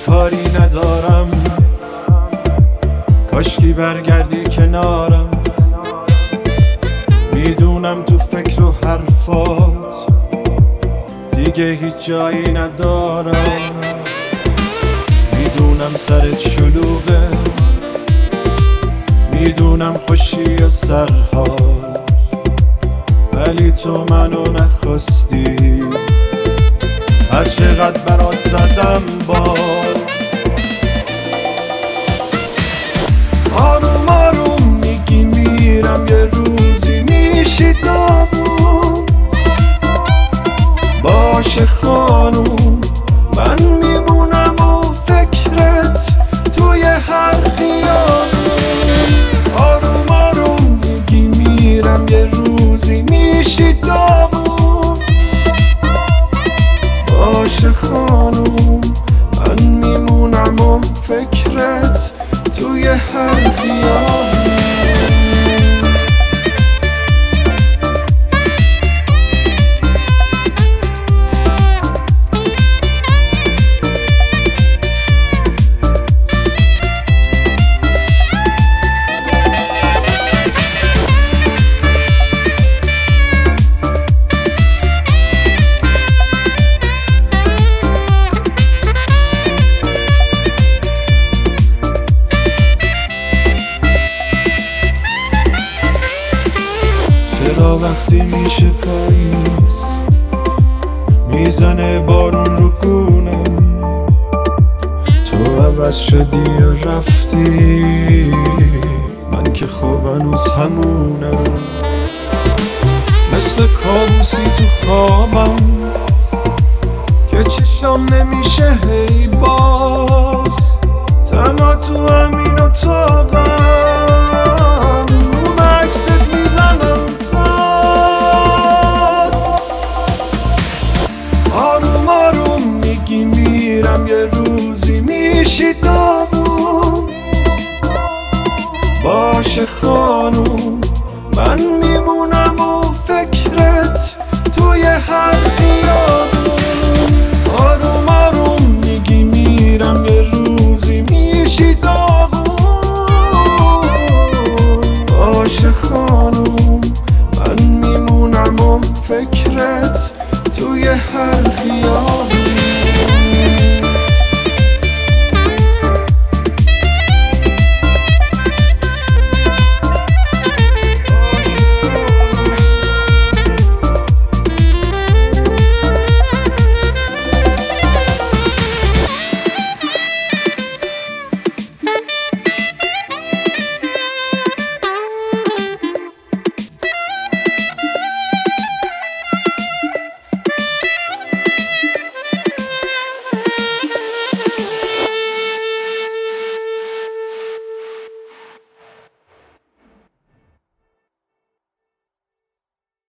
کاری ندارم، کاشکی برگردی کنارم. میدونم تو فکر و حرفات دیگه هیچ جایی ندارم. میدونم سرت شلوغه، میدونم خوشی و سرحال، ولی تو منو نخواستی. هر چقدر برات زدم بار، آروم آروم میگی میرم، یه روزی میشی داغون. باشه خانوم من میمونم و فکرت توی هر خیابون. آروم آروم میگی میرم، یه روزی میشی داغون. باشه خانوم من میمونم و فکرت توی هر خیابون. چرا وقتی میشه پاییز میزنه بارون رو گونم، تو عوض شدی و رفتی، من که خواب هنوز همونم. مثل کابوسی تو خوابم که چشام نمیشه هی باز، تنها تو همین اتاقم. آروم آروم میگی میرم، یه روزی میشی داغون. باشه خانوم من میمونم و فکرت توی هر خیابون. آروم آروم میگی میرم، یه روزی میشی داغون. باشه خانوم من میمونم و فکرت